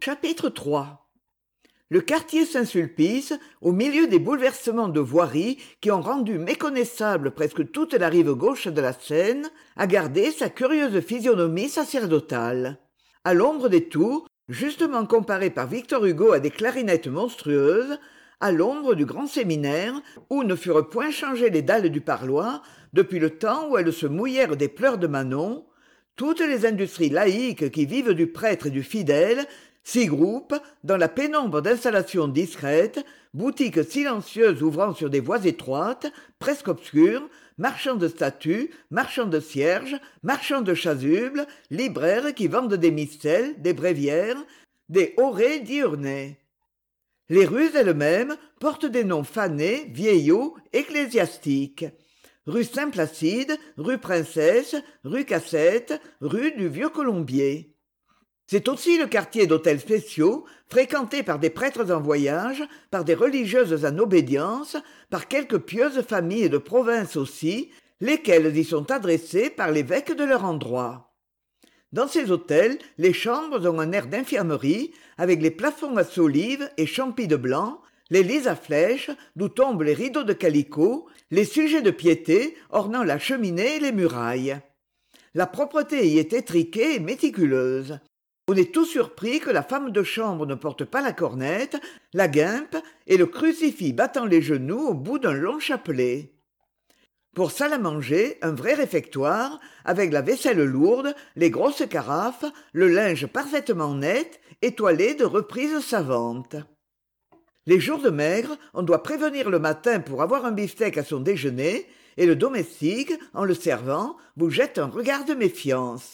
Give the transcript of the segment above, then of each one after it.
Chapitre 3. Le quartier Saint-Sulpice, au milieu des bouleversements de voirie qui ont rendu méconnaissable presque toute la rive gauche de la Seine, a gardé sa curieuse physionomie sacerdotale. À l'ombre des tours, justement comparée par Victor Hugo à des clarinettes monstrueuses, à l'ombre du grand séminaire, où ne furent point changées les dalles du parloir depuis le temps où elles se mouillèrent des pleurs de Manon, toutes les industries laïques qui vivent du prêtre et du fidèle s'y groupent dans la pénombre d'installations discrètes, boutiques silencieuses ouvrant sur des voies étroites, presque obscures, marchands de statues, marchands de cierges, marchands de chasubles, libraires qui vendent des mistelles, des bréviaires, des orées diurnées. Les rues elles-mêmes portent des noms fanés, vieillots, ecclésiastiques. Rue Saint-Placide, rue Princesse, rue Cassette, rue du Vieux-Colombier. C'est aussi le quartier d'hôtels spéciaux, fréquenté par des prêtres en voyage, par des religieuses en obédience, par quelques pieuses familles de province aussi, lesquelles y sont adressées par l'évêque de leur endroit. Dans ces hôtels, les chambres ont un air d'infirmerie, avec les plafonds à solives et champis de blanc, les lits à flèches, d'où tombent les rideaux de calicot, les sujets de piété ornant la cheminée et les murailles. La propreté y est étriquée et méticuleuse. On est tout surpris que la femme de chambre ne porte pas la cornette, la guimpe et le crucifix battant les genoux au bout d'un long chapelet. Pour salle à manger, un vrai réfectoire, avec la vaisselle lourde, les grosses carafes, le linge parfaitement net, étoilé de reprises savantes. Les jours de maigre, on doit prévenir le matin pour avoir un beefsteak à son déjeuner, et le domestique, en le servant, vous jette un regard de méfiance.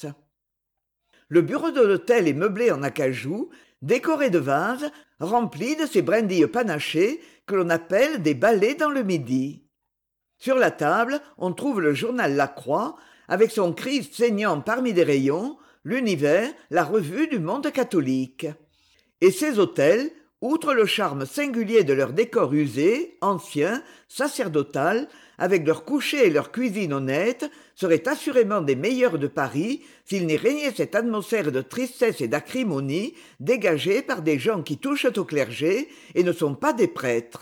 Le bureau de l'hôtel est meublé en acajou, décoré de vases, remplis de ces brindilles panachées que l'on appelle des balais dans le midi. Sur la table, on trouve le journal La Croix, avec son Christ saignant parmi des rayons, l'Univers, la revue du monde catholique. Et ces hôtels, outre le charme singulier de leur décor usé, ancien, sacerdotal, avec leurs couchers et leurs cuisines honnêtes, seraient assurément des meilleurs de Paris s'il n'y régnait cette atmosphère de tristesse et d'acrimonie dégagée par des gens qui touchent au clergé et ne sont pas des prêtres.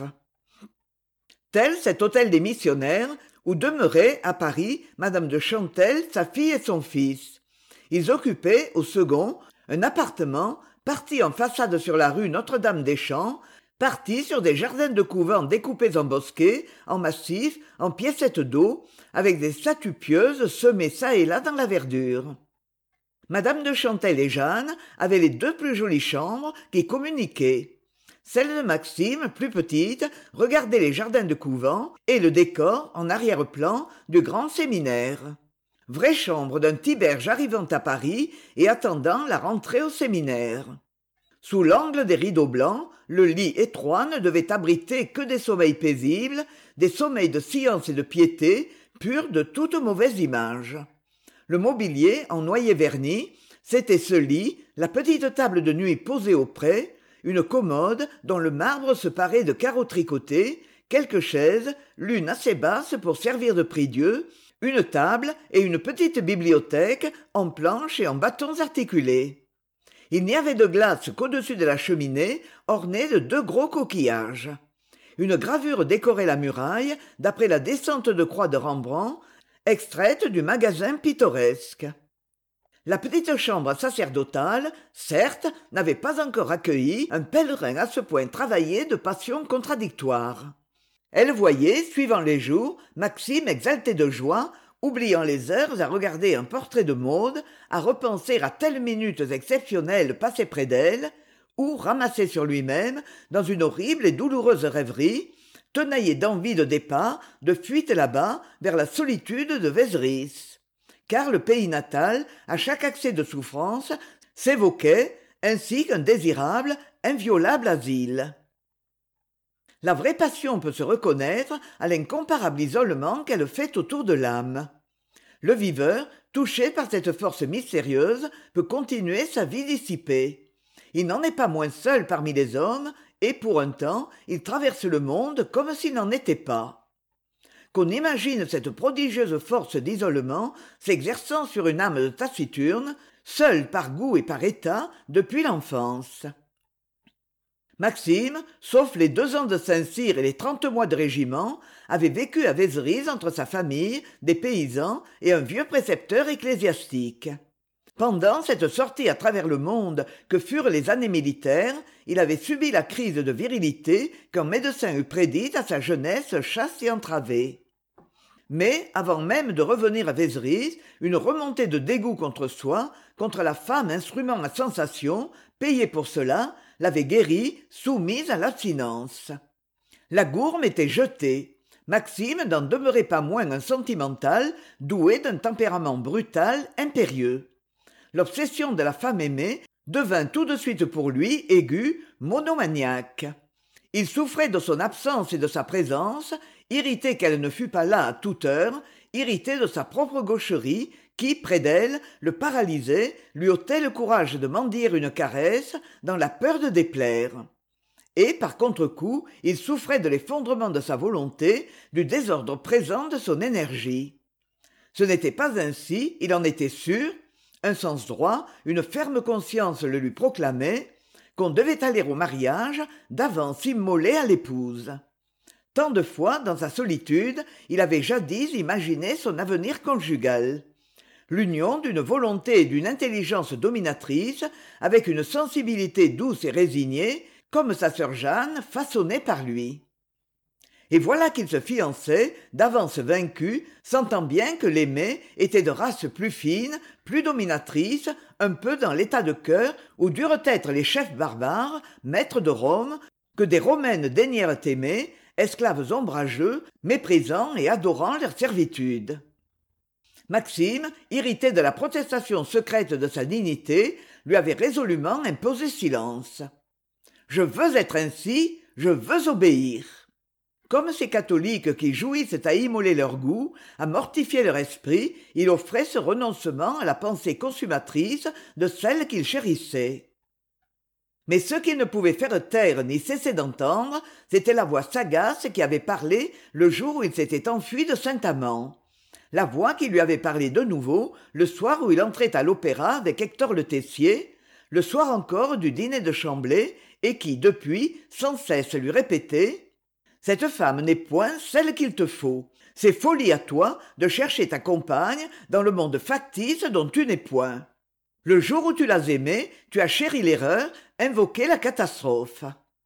Tel cet hôtel des missionnaires où demeuraient, à Paris, madame de Chantelle, sa fille et son fils. Ils occupaient, au second, un appartement parti en façade sur la rue Notre-Dame-des-Champs, parti sur des jardins de couvent découpés en bosquets, en massifs, en piécettes d'eau, avec des statues pieuses semées çà et là dans la verdure. Madame de Chantelle et Jeanne avaient les deux plus jolies chambres qui communiquaient. Celle de Maxime, plus petite, regardait les jardins de couvent et le décor, en arrière-plan, du grand séminaire. Vraie chambre d'un tiberge arrivant à Paris et attendant la rentrée au séminaire. Sous l'angle des rideaux blancs, le lit étroit ne devait abriter que des sommeils paisibles, des sommeils de science et de piété, purs de toute mauvaise image. Le mobilier, en noyer verni, c'était ce lit, la petite table de nuit posée auprès, une commode dont le marbre se parait de carreaux tricotés, quelques chaises, l'une assez basse pour servir de prie-dieu, une table et une petite bibliothèque en planches et en bâtons articulés. Il n'y avait de glace qu'au-dessus de la cheminée, ornée de deux gros coquillages. Une gravure décorait la muraille, d'après la descente de croix de Rembrandt, extraite du magasin pittoresque. La petite chambre sacerdotale, certes, n'avait pas encore accueilli un pèlerin à ce point travaillé de passions contradictoires. Elle voyait, suivant les jours, Maxime exalté de joie, oubliant les heures à regarder un portrait de Maud, à repenser à telles minutes exceptionnelles passées près d'elle, ou ramassé sur lui-même, dans une horrible et douloureuse rêverie, tenaillé d'envie de départ, de fuite là-bas, vers la solitude de Vézeris. Car le pays natal, à chaque accès de souffrance, s'évoquait, ainsi qu'un désirable, inviolable asile. La vraie passion peut se reconnaître à l'incomparable isolement qu'elle fait autour de l'âme. Le viveur, touché par cette force mystérieuse, peut continuer sa vie dissipée. Il n'en est pas moins seul parmi les hommes, et pour un temps, il traverse le monde comme s'il n'en était pas. Qu'on imagine cette prodigieuse force d'isolement s'exerçant sur une âme taciturne, seul par goût et par état depuis l'enfance. Maxime, sauf les 2 ans de Saint-Cyr et les 30 mois de régiment, avait vécu à Vézerise entre sa famille, des paysans et un vieux précepteur ecclésiastique. Pendant cette sortie à travers le monde que furent les années militaires, il avait subi la crise de virilité qu'un médecin eût prédite à sa jeunesse chaste et entravée. Mais, avant même de revenir à Vézerise, une remontée de dégoût contre soi, contre la femme instrument à sensation, payée pour cela, l'avait guérie, soumise à l'abstinence. La gourme était jetée. Maxime n'en demeurait pas moins un sentimental, doué d'un tempérament brutal, impérieux. L'obsession de la femme aimée devint tout de suite pour lui aiguë, monomaniaque. Il souffrait de son absence et de sa présence, irrité qu'elle ne fût pas là à toute heure, irrité de sa propre gaucherie, qui, près d'elle, le paralysait, lui ôtait le courage de mendier une caresse, dans la peur de déplaire. Et, par contre-coup, il souffrait de l'effondrement de sa volonté, du désordre présent de son énergie. Ce n'était pas ainsi, il en était sûr, un sens droit, une ferme conscience le lui proclamait, qu'on devait aller au mariage, d'avance immoler à l'épouse. Tant de fois, dans sa solitude, il avait jadis imaginé son avenir conjugal. L'union d'une volonté et d'une intelligence dominatrice, avec une sensibilité douce et résignée, comme sa sœur Jeanne, façonnée par lui. Et voilà qu'il se fiançait, d'avance vaincu, sentant bien que l'aimée était de race plus fine, plus dominatrice, un peu dans l'état de cœur où durent être les chefs barbares, maîtres de Rome, que des Romaines daignèrent aimer, esclaves ombrageux, méprisant et adorant leur servitude. Maxime, irrité de la protestation secrète de sa dignité, lui avait résolument imposé silence. « Je veux être ainsi, je veux obéir !» Comme ces catholiques qui jouissent à immoler leur goût, à mortifier leur esprit, il offrait ce renoncement à la pensée consummatrice de celle qu'il chérissait. Mais ce qu'il ne pouvait faire taire ni cesser d'entendre, c'était la voix sagace qui avait parlé le jour où il s'était enfui de Saint-Amand. La voix qui lui avait parlé de nouveau le soir où il entrait à l'opéra avec Hector le Tessier, le soir encore du dîner de Chamblay, et qui, depuis, sans cesse lui répétait « Cette femme n'est point celle qu'il te faut. C'est folie à toi de chercher ta compagne dans le monde factice dont tu n'es point. Le jour où tu l'as aimée, tu as chéri l'erreur, invoqué la catastrophe. »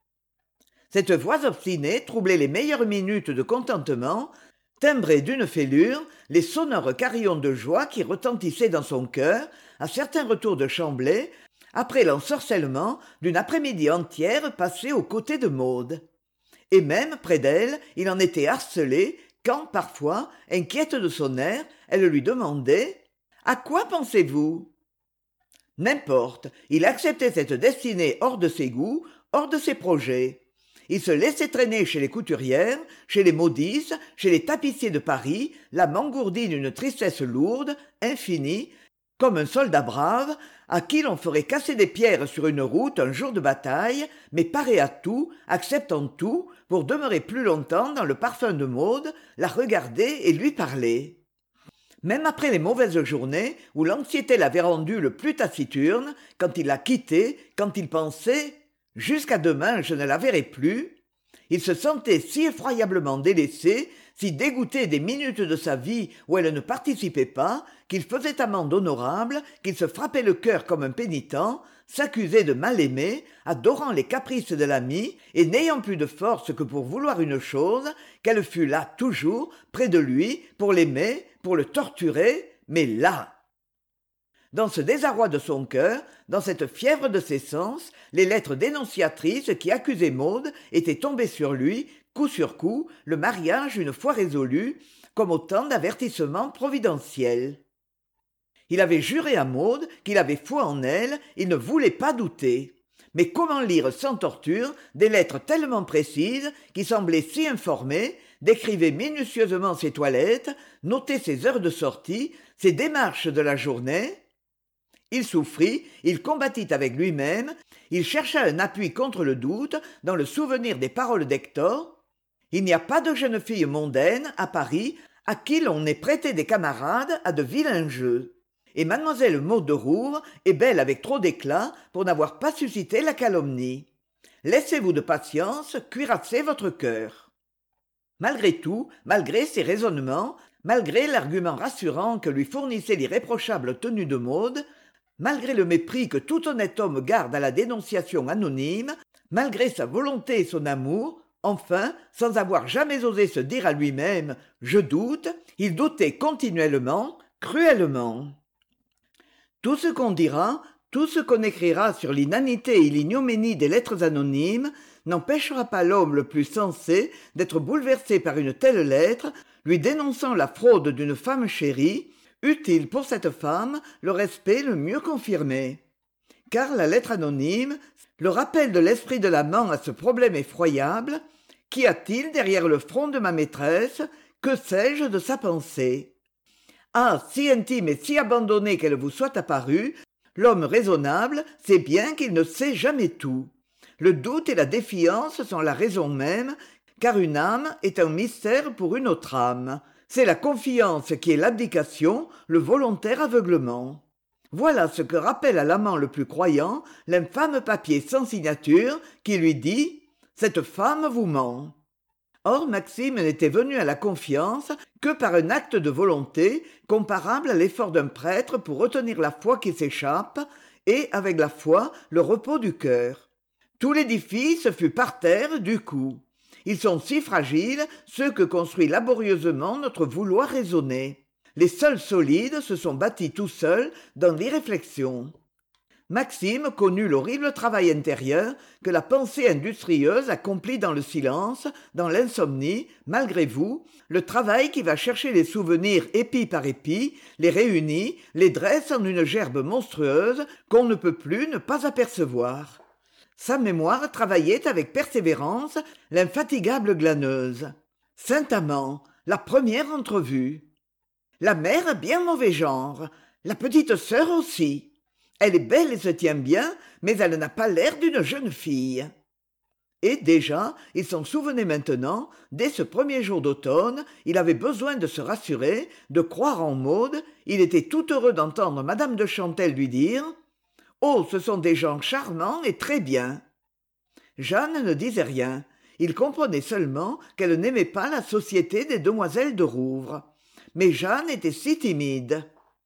Cette voix obstinée troublait les meilleures minutes de contentement, timbrait d'une fêlure les sonores carillons de joie qui retentissaient dans son cœur à certains retours de Chamblay, après l'ensorcellement d'une après-midi entière passée aux côtés de Maud. Et même, près d'elle, il en était harcelé quand, parfois, inquiète de son air, elle lui demandait « À quoi pensez-vous » N'importe, il acceptait cette destinée hors de ses goûts, hors de ses projets. Il se laissait traîner chez les couturières, chez les modistes, chez les tapissiers de Paris, l'âme engourdie d'une tristesse lourde, infinie, comme un soldat brave, à qui l'on ferait casser des pierres sur une route un jour de bataille, mais paré à tout, acceptant tout, pour demeurer plus longtemps dans le parfum de Maud, la regarder et lui parler. Même après les mauvaises journées, où l'anxiété l'avait rendu le plus taciturne, quand il la quittait, quand il pensait « jusqu'à demain je ne la verrai plus », il se sentait si effroyablement délaissé, si dégoûté des minutes de sa vie où elle ne participait pas, qu'il faisait amende honorable, qu'il se frappait le cœur comme un pénitent, s'accusait de mal aimer, adorant les caprices de l'amie, et n'ayant plus de force que pour vouloir une chose, qu'elle fût là toujours, près de lui, pour l'aimer, pour le torturer, mais là. Dans ce désarroi de son cœur, dans cette fièvre de ses sens, les lettres dénonciatrices qui accusaient Maud étaient tombées sur lui, coup sur coup, le mariage une fois résolu, comme autant d'avertissements providentiels. Il avait juré à Maud qu'il avait foi en elle, il ne voulait pas douter. Mais comment lire sans torture des lettres tellement précises, qui semblaient si informées, décrivaient minutieusement ses toilettes, notaient ses heures de sortie, ses démarches de la journée? Il souffrit, il combattit avec lui-même, il chercha un appui contre le doute dans le souvenir des paroles d'Hector. Il n'y a pas de jeune fille mondaine, à Paris, à qui l'on ait prêté des camarades à de vilains jeux. Et mademoiselle Maud de Rouvre est belle avec trop d'éclat pour n'avoir pas suscité la calomnie. Laissez-vous de patience, cuirassez votre cœur. Malgré tout, malgré ses raisonnements, malgré l'argument rassurant que lui fournissait l'irréprochable tenue de Maud, malgré le mépris que tout honnête homme garde à la dénonciation anonyme, malgré sa volonté et son amour, enfin, sans avoir jamais osé se dire à lui-même « je doute », il doutait continuellement, cruellement. Tout ce qu'on dira, tout ce qu'on écrira sur l'inanité et l'ignominie des lettres anonymes n'empêchera pas l'homme le plus sensé d'être bouleversé par une telle lettre, lui dénonçant la fraude d'une femme chérie, utile pour cette femme le respect le mieux confirmé. Car la lettre anonyme, le rappel de l'esprit de l'amant à ce problème effroyable, qu'y a-t-il derrière le front de ma maîtresse? Que sais-je de sa pensée? Ah, si intime et si abandonnée qu'elle vous soit apparue, l'homme raisonnable sait bien qu'il ne sait jamais tout. Le doute et la défiance sont la raison même, car une âme est un mystère pour une autre âme. C'est la confiance qui est l'abdication, le volontaire aveuglement. Voilà ce que rappelle à l'amant le plus croyant l'infâme papier sans signature qui lui dit « Cette femme vous ment ». Or Maxime n'était venu à la confiance que par un acte de volonté comparable à l'effort d'un prêtre pour retenir la foi qui s'échappe, et, avec la foi, le repos du cœur. Tout l'édifice fut par terre du coup. Ils sont si fragiles, ceux que construit laborieusement notre vouloir raisonné. Les seuls solides se sont bâtis tout seuls dans l'irréflexion. Maxime connut l'horrible travail intérieur que la pensée industrieuse accomplit dans le silence, dans l'insomnie, malgré vous, le travail qui va chercher les souvenirs épi par épi, les réunit, les dresse en une gerbe monstrueuse qu'on ne peut plus ne pas apercevoir. Sa mémoire travaillait avec persévérance l'infatigable glaneuse. Saint-Amand, la première entrevue. La mère a bien mauvais genre, la petite sœur aussi. Elle est belle et se tient bien, mais elle n'a pas l'air d'une jeune fille. Et déjà, il s'en souvenait maintenant, dès ce premier jour d'automne, il avait besoin de se rassurer, de croire en Maud, il était tout heureux d'entendre madame de Chantelle lui dire « Oh, ce sont des gens charmants et très bien !» Jeanne ne disait rien. Il comprenait seulement qu'elle n'aimait pas la société des demoiselles de Rouvre. Mais Jeanne était si timide.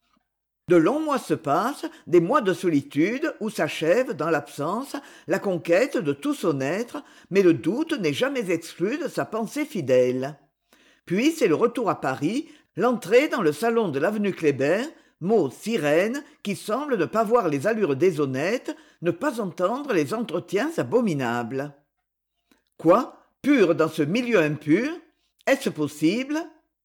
De longs mois se passent, des mois de solitude où s'achève, dans l'absence, la conquête de tout son être, mais le doute n'est jamais exclu de sa pensée fidèle. Puis c'est le retour à Paris, l'entrée dans le salon de l'avenue Kléber, mot sirène qui semble ne pas voir les allures déshonnêtes, ne pas entendre les entretiens abominables. Quoi, pur dans ce milieu impur? Est-ce possible?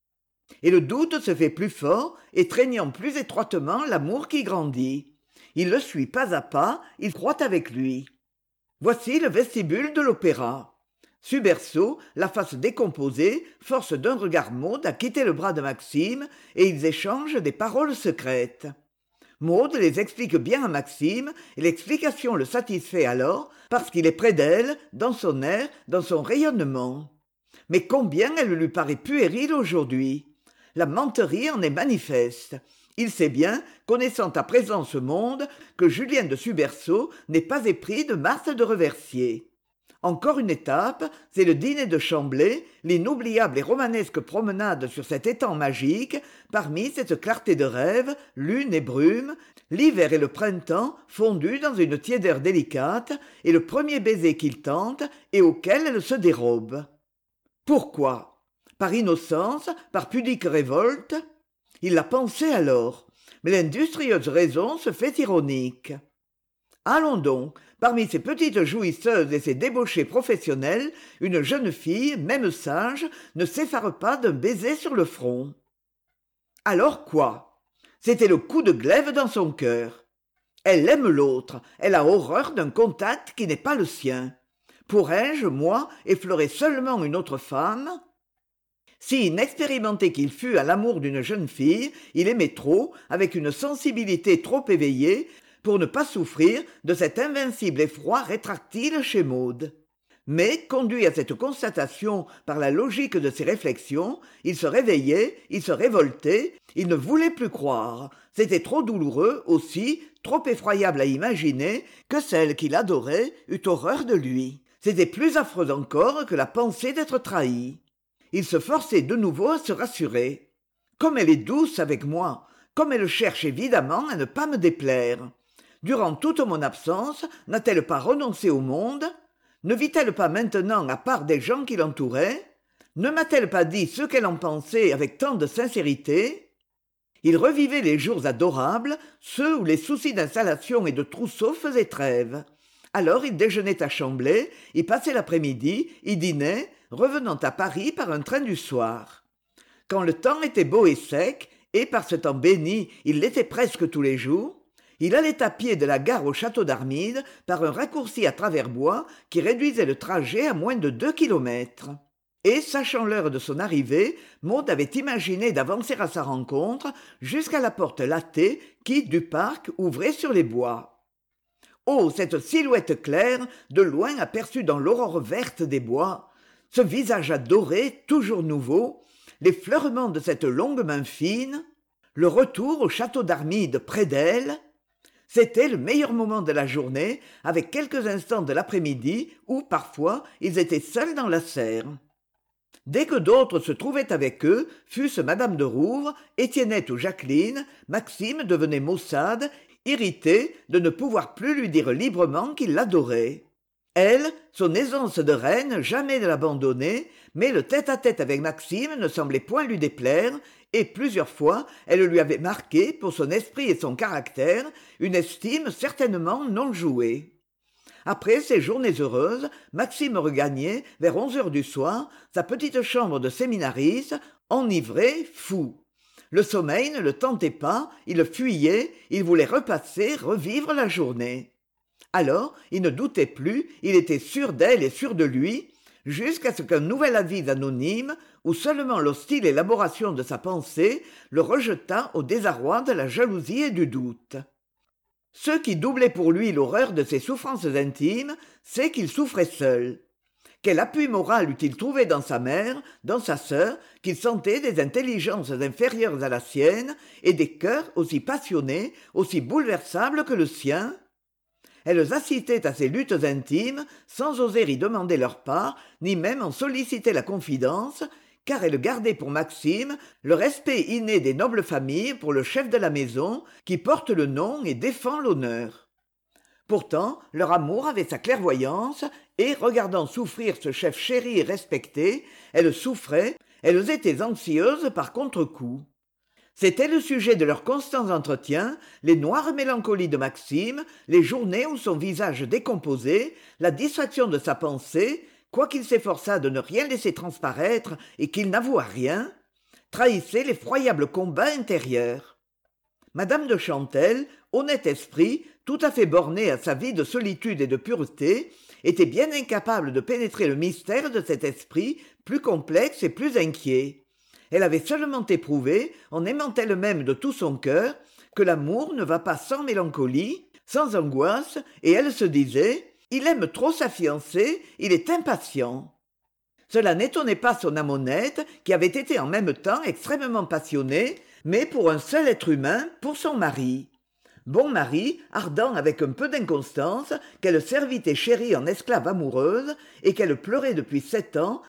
Et le doute se fait plus fort, étreignant plus étroitement l'amour qui grandit. Il le suit pas à pas, il croit avec lui. Voici le vestibule de l'opéra. Suberceau, la face décomposée, force d'un regard Maud à quitter le bras de Maxime, et ils échangent des paroles secrètes. Maud les explique bien à Maxime, et l'explication le satisfait alors, parce qu'il est près d'elle, dans son air, dans son rayonnement. Mais combien elle lui paraît puérile aujourd'hui! La menterie en est manifeste. Il sait bien, connaissant à présent ce monde, que Julien de Suberceau n'est pas épris de Marthe de Reversier. Encore une étape, c'est le dîner de Chamblay, l'inoubliable et romanesque promenade sur cet étang magique, parmi cette clarté de rêve, lune et brume, l'hiver et le printemps fondus dans une tiédeur délicate, et le premier baiser qu'il tente et auquel elle se dérobe. Pourquoi? Par innocence, par pudique révolte? Il l'a pensé alors, mais l'industrieuse raison se fait ironique. Allons donc, parmi ces petites jouisseuses et ces débauchés professionnels, une jeune fille, même sage, ne s'effare pas d'un baiser sur le front. Alors quoi? C'était le coup de glaive dans son cœur. Elle aime l'autre, elle a horreur d'un contact qui n'est pas le sien. Pourrais-je, moi, effleurer seulement une autre femme? Si inexpérimenté qu'il fût à l'amour d'une jeune fille, il aimait trop, avec une sensibilité trop éveillée, pour ne pas souffrir de cet invincible effroi rétractile chez Maud. Mais, conduit à cette constatation par la logique de ses réflexions, il se réveillait, il se révoltait, il ne voulait plus croire. C'était trop douloureux, aussi, trop effroyable à imaginer, que celle qu'il adorait eût horreur de lui. C'était plus affreux encore que la pensée d'être trahi. Il se forçait de nouveau à se rassurer. Comme elle est douce avec moi, comme elle cherche évidemment à ne pas me déplaire. Durant toute mon absence, n'a-t-elle pas renoncé au monde ? Ne vit-elle pas maintenant à part des gens qui l'entouraient ? Ne m'a-t-elle pas dit ce qu'elle en pensait avec tant de sincérité ? Il revivait les jours adorables, ceux où les soucis d'installation et de trousseau faisaient trêve. Alors il déjeunait à Chamblay, y passait l'après-midi, y dînait, revenant à Paris par un train du soir. Quand le temps était beau et sec, et par ce temps béni il l'était presque tous les jours, il allait à pied de la gare au château d'Armide par un raccourci à travers bois qui réduisait le trajet à moins de 2 kilomètres. Et, sachant l'heure de son arrivée, Maud avait imaginé d'avancer à sa rencontre jusqu'à la porte latée qui, du parc, ouvrait sur les bois. Oh, cette silhouette claire, de loin aperçue dans l'aurore verte des bois, ce visage adoré, toujours nouveau, les fleurements de cette longue main fine, le retour au château d'Armide près d'elle, c'était le meilleur moment de la journée, avec quelques instants de l'après-midi où, parfois, ils étaient seuls dans la serre. Dès que d'autres se trouvaient avec eux, fût-ce madame de Rouvre, Étiennette ou Jacqueline, Maxime devenait maussade, irrité de ne pouvoir plus lui dire librement qu'il l'adorait. Elle, son aisance de reine jamais ne l'abandonnait, mais le tête-à-tête avec Maxime ne semblait point lui déplaire, et plusieurs fois elle lui avait marqué, pour son esprit et son caractère, une estime certainement non jouée. Après ces journées heureuses, Maxime regagnait, vers 11 heures du soir, sa petite chambre de séminariste, enivré, fou. Le sommeil ne le tentait pas, il fuyait, il voulait repasser, revivre la journée. Alors, il ne doutait plus, il était sûr d'elle et sûr de lui, jusqu'à ce qu'un nouvel avis anonyme, ou seulement l'hostile élaboration de sa pensée, le rejetât au désarroi de la jalousie et du doute. Ce qui doublait pour lui l'horreur de ses souffrances intimes, c'est qu'il souffrait seul. Quel appui moral eût-il trouvé dans sa mère, dans sa sœur, qu'il sentait des intelligences inférieures à la sienne et des cœurs aussi passionnés, aussi bouleversables que le sien ? Elles assistaient à ces luttes intimes sans oser y demander leur part, ni même en solliciter la confidence, car elles gardaient pour Maxime le respect inné des nobles familles pour le chef de la maison qui porte le nom et défend l'honneur. Pourtant, leur amour avait sa clairvoyance, et, regardant souffrir ce chef chéri et respecté, elles souffraient, elles étaient anxieuses par contre-coup. C'était le sujet de leurs constants entretiens, les noires mélancolies de Maxime, les journées où son visage décomposé, la distraction de sa pensée, quoiqu'il s'efforçât de ne rien laisser transparaître et qu'il n'avouât rien, trahissaient l'effroyable combat intérieur. Madame de Chantelle, honnête esprit, tout à fait bornée à sa vie de solitude et de pureté, était bien incapable de pénétrer le mystère de cet esprit plus complexe et plus inquiet. Elle avait seulement éprouvé, en aimant elle-même de tout son cœur, que l'amour ne va pas sans mélancolie, sans angoisse, et elle se disait « Il aime trop sa fiancée, il est impatient ». Cela n'étonnait pas son âme honnête, qui avait été en même temps extrêmement passionnée, mais pour un seul être humain, pour son mari. Bon mari, ardent avec un peu d'inconstance, qu'elle servit et chérit en esclave amoureuse, et qu'elle pleurait depuis 7 ans,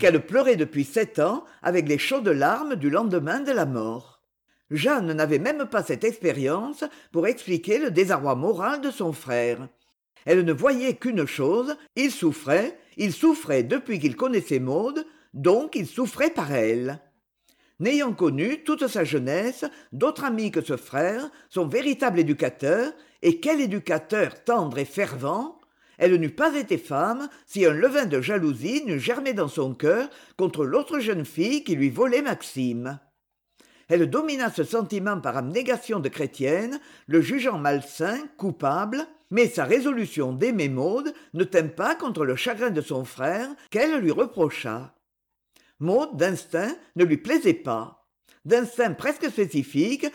avec les chaudes larmes du lendemain de la mort. Jeanne n'avait même pas cette expérience pour expliquer le désarroi moral de son frère. Elle ne voyait qu'une chose, il souffrait depuis qu'il connaissait Maud, donc il souffrait par elle. N'ayant connu toute sa jeunesse d'autre ami que ce frère, son véritable éducateur, et quel éducateur tendre et fervent, elle n'eût pas été femme si un levain de jalousie n'eût germé dans son cœur contre l'autre jeune fille qui lui volait Maxime. Elle domina ce sentiment par abnégation de chrétienne, le jugeant malsain, coupable, mais sa résolution d'aimer Maud ne tint pas contre le chagrin de son frère qu'elle lui reprocha. Maud, d'instinct, ne lui plaisait pas. D'instinct presque spécifique,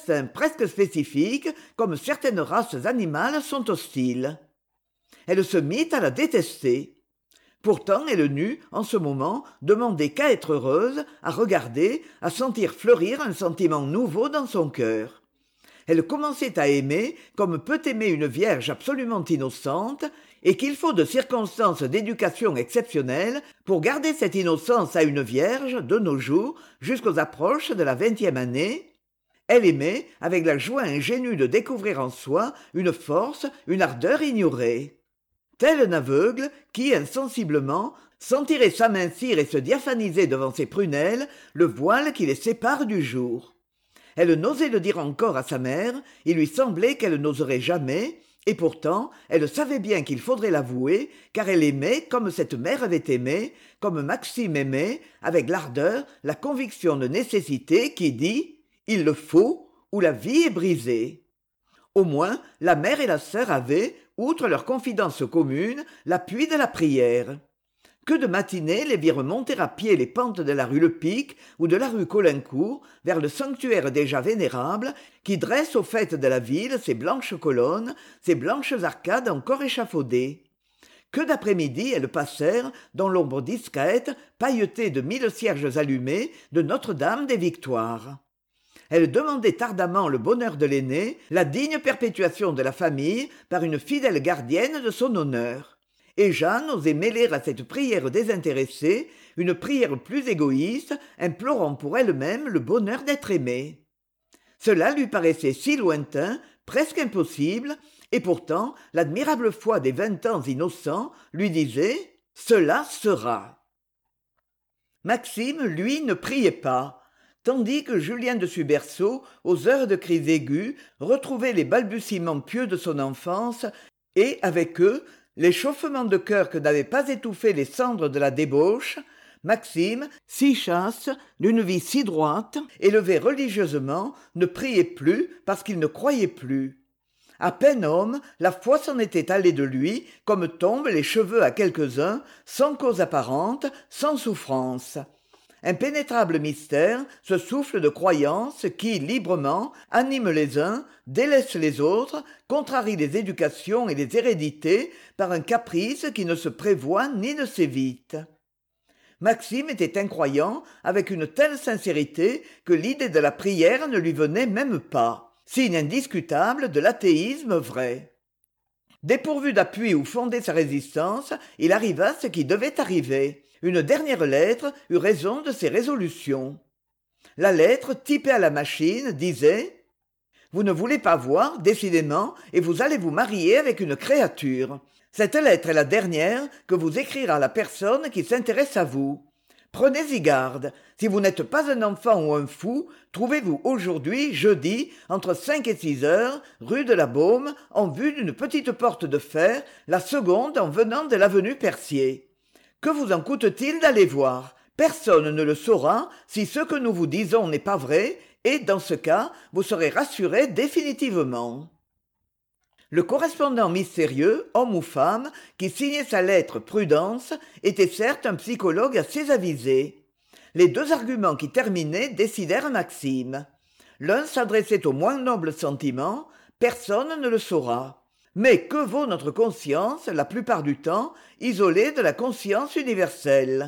comme certaines races animales sont hostiles. Elle se mit à la détester. Pourtant elle n'eut, en ce moment, demandé qu'à être heureuse, à regarder, à sentir fleurir un sentiment nouveau dans son cœur. Elle commençait à aimer comme peut aimer une vierge absolument innocente, et qu'il faut de circonstances d'éducation exceptionnelles pour garder cette innocence à une vierge, de nos jours, jusqu'aux approches de la 20e année. Elle aimait avec la joie ingénue de découvrir en soi une force, une ardeur ignorée. Tel un aveugle qui, insensiblement, sentirait s'amincir et se diaphaniser devant ses prunelles le voile qui les sépare du jour. Elle n'osait le dire encore à sa mère, il lui semblait qu'elle n'oserait jamais, et pourtant elle savait bien qu'il faudrait l'avouer, car elle aimait comme cette mère avait aimé, comme Maxime aimait, avec l'ardeur, la conviction de nécessité qui dit « il le faut » ou la vie est brisée. Au moins, la mère et la sœur avaient, outre leur confidence commune, l'appui de la prière. Que de matinées les virent monter à pied les pentes de la rue Le Pic ou de la rue Caulaincourt vers le sanctuaire déjà vénérable qui dresse au faîte de la ville ses blanches colonnes, ses blanches arcades encore échafaudées. Que d'après-midi elles passèrent dans l'ombre discrète, pailletée de 1000 cierges allumés, de Notre-Dame des Victoires. Elle demandait ardemment le bonheur de l'aîné, la digne perpétuation de la famille par une fidèle gardienne de son honneur. Et Jeanne osait mêler à cette prière désintéressée une prière plus égoïste, implorant pour elle-même le bonheur d'être aimée. Cela lui paraissait si lointain, presque impossible, et pourtant l'admirable foi des 20 ans innocents lui disait « cela sera ». Maxime, lui, ne priait pas, tandis que Julien de Suberceau, aux heures de crise aiguë, retrouvait les balbutiements pieux de son enfance et, avec eux, l'échauffement de cœur que n'avaient pas étouffé les cendres de la débauche, Maxime, si chaste, d'une vie si droite, élevé religieusement, ne priait plus parce qu'il ne croyait plus. À peine homme, la foi s'en était allée de lui, comme tombent les cheveux à quelques-uns, sans cause apparente, sans souffrance. Impénétrable mystère, ce souffle de croyance qui, librement, anime les uns, délaisse les autres, contrarie les éducations et les hérédités par un caprice qui ne se prévoit ni ne s'évite. Maxime était incroyant avec une telle sincérité que l'idée de la prière ne lui venait même pas, signe indiscutable de l'athéisme vrai. Dépourvu d'appui où fonder sa résistance, il arriva ce qui devait arriver. Une dernière lettre eut raison de ses résolutions. La lettre, typée à la machine, disait « Vous ne voulez pas voir, décidément, et vous allez vous marier avec une créature. Cette lettre est la dernière que vous écrira la personne qui s'intéresse à vous. Prenez-y garde. Si vous n'êtes pas un enfant ou un fou, trouvez-vous aujourd'hui, jeudi, entre 5 et 6 heures, rue de la Baume, en vue d'une petite porte de fer, la seconde en venant de l'avenue Percier. Que vous en coûte-t-il d'aller voir ? Personne ne le saura si ce que nous vous disons n'est pas vrai, et, dans ce cas, vous serez rassuré définitivement. » Le correspondant mystérieux, homme ou femme, qui signait sa lettre Prudence, était certes un psychologue assez avisé. Les deux arguments qui terminaient décidèrent Maxime. L'un s'adressait au moins noble sentiment, personne ne le saura. Mais que vaut notre conscience, la plupart du temps, isolée de la conscience universelle ?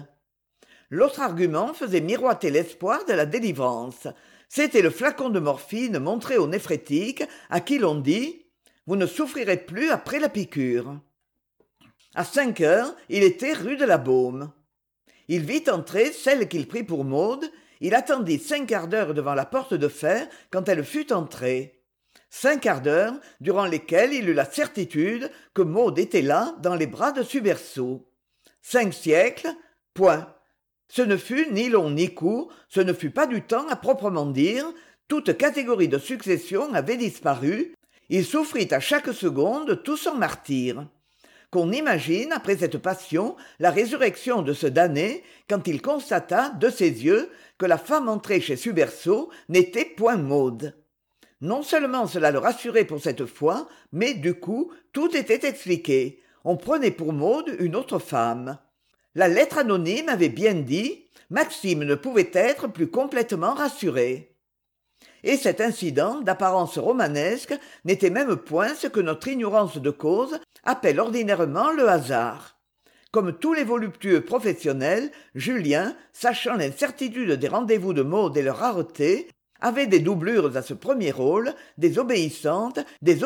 L'autre argument faisait miroiter l'espoir de la délivrance. C'était le flacon de morphine montré au néphrétique, à qui l'on dit « Vous ne souffrirez plus après la piqûre ». À 5 heures, il était rue de la Baume. Il vit entrer celle qu'il prit pour Maude. Il attendit 5 quarts d'heure devant la porte de fer quand elle fut entrée. 5 quarts d'heure durant lesquels il eut la certitude que Maude était là dans les bras de Suberceau. 5 siècles, point. Ce ne fut ni long ni court, ce ne fut pas du temps à proprement dire, toute catégorie de succession avait disparu, il souffrit à chaque seconde tout son martyre. Qu'on imagine, après cette passion, la résurrection de ce damné, quand il constata, de ses yeux, que la femme entrée chez Suberceau n'était point Maude. Non seulement cela le rassurait pour cette fois, mais du coup, tout était expliqué. On prenait pour Maude une autre femme. La lettre anonyme avait bien dit, Maxime ne pouvait être plus complètement rassuré. Et cet incident, d'apparence romanesque, n'était même point ce que notre ignorance de cause appelle ordinairement le hasard. Comme tous les voluptueux professionnels, Julien, sachant l'incertitude des rendez-vous de Maud et leur rareté, avait des doublures à ce premier rôle, des obéissantes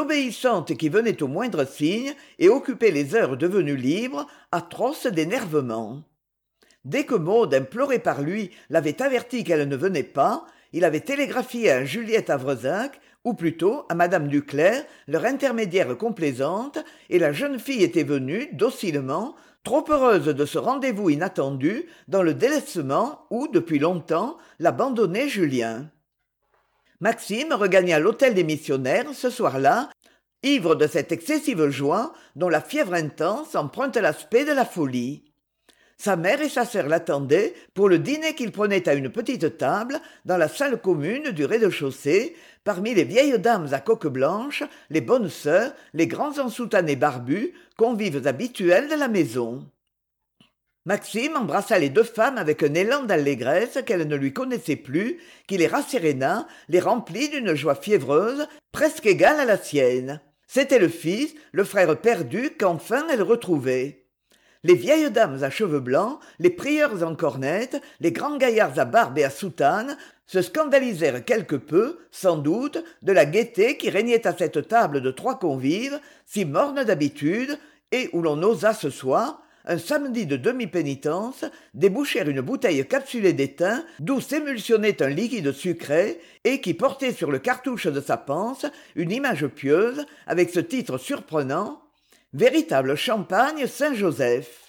qui venaient au moindre signe et occupaient les heures devenues libres, atroces d'énervement. Dès que Maud, implorée par lui, l'avait averti qu'elle ne venait pas, il avait télégraphié à Juliette Havrezac, ou plutôt à madame Duclerc, leur intermédiaire complaisante, et la jeune fille était venue, docilement, trop heureuse de ce rendez-vous inattendu, dans le délaissement où, depuis longtemps, l'abandonnait Julien. Maxime regagna l'hôtel des missionnaires ce soir-là, ivre de cette excessive joie dont la fièvre intense emprunte l'aspect de la folie. Sa mère et sa sœur l'attendaient pour le dîner qu'ils prenaient à une petite table dans la salle commune du rez-de-chaussée, parmi les vieilles dames à coque blanche, les bonnes sœurs, les grands ensoutanés barbus, convives habituels de la maison. Maxime embrassa les deux femmes avec un élan d'allégresse qu'elles ne lui connaissaient plus, qui les rasséréna, les remplit d'une joie fiévreuse, presque égale à la sienne. C'était le fils, le frère perdu qu'enfin elle retrouvait. Les vieilles dames à cheveux blancs, les prieurs en cornette, les grands gaillards à barbe et à soutane se scandalisèrent quelque peu, sans doute, de la gaieté qui régnait à cette table de 3 convives, si morne d'habitude, et où l'on osa ce soir, un samedi de demi-pénitence, déboucher une bouteille capsulée d'étain d'où s'émulsionnait un liquide sucré et qui portait sur le cartouche de sa panse une image pieuse avec ce titre surprenant « Véritable champagne Saint-Joseph ».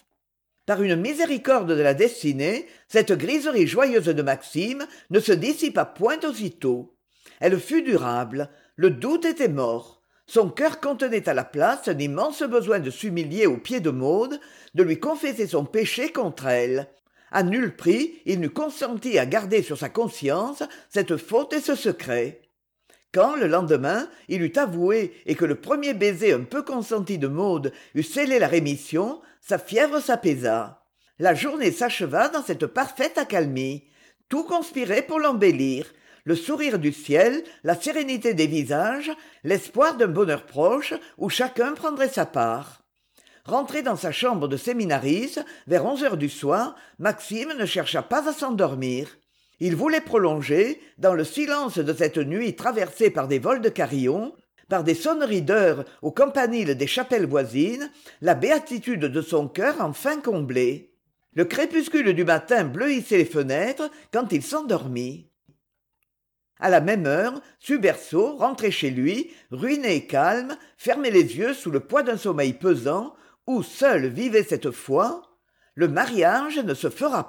Par une miséricorde de la destinée, cette griserie joyeuse de Maxime ne se dissipa point aussitôt. Elle fut durable, le doute était mort. Son cœur contenait à la place un immense besoin de s'humilier aux pieds de Maud, de lui confesser son péché contre elle. À nul prix il n'eût consenti à garder sur sa conscience cette faute et ce secret. Quand, le lendemain, il eut avoué et que le premier baiser un peu consenti de Maud eut scellé la rémission, sa fièvre s'apaisa. La journée s'acheva dans cette parfaite accalmie. Tout conspirait pour l'embellir. Le sourire du ciel, la sérénité des visages, l'espoir d'un bonheur proche où chacun prendrait sa part. Rentré dans sa chambre de séminariste, vers 11 heures du soir, Maxime ne chercha pas à s'endormir. Il voulait prolonger, dans le silence de cette nuit traversée par des vols de carillons, par des sonneries d'heures au campanile des chapelles voisines, la béatitude de son cœur enfin comblée. Le crépuscule du matin bleuissait les fenêtres quand il s'endormit. À la même heure, Suberceau, rentré chez lui, ruiné et calme, fermait les yeux sous le poids d'un sommeil pesant, où seul vivait cette foi « Le mariage ne se fera pas ».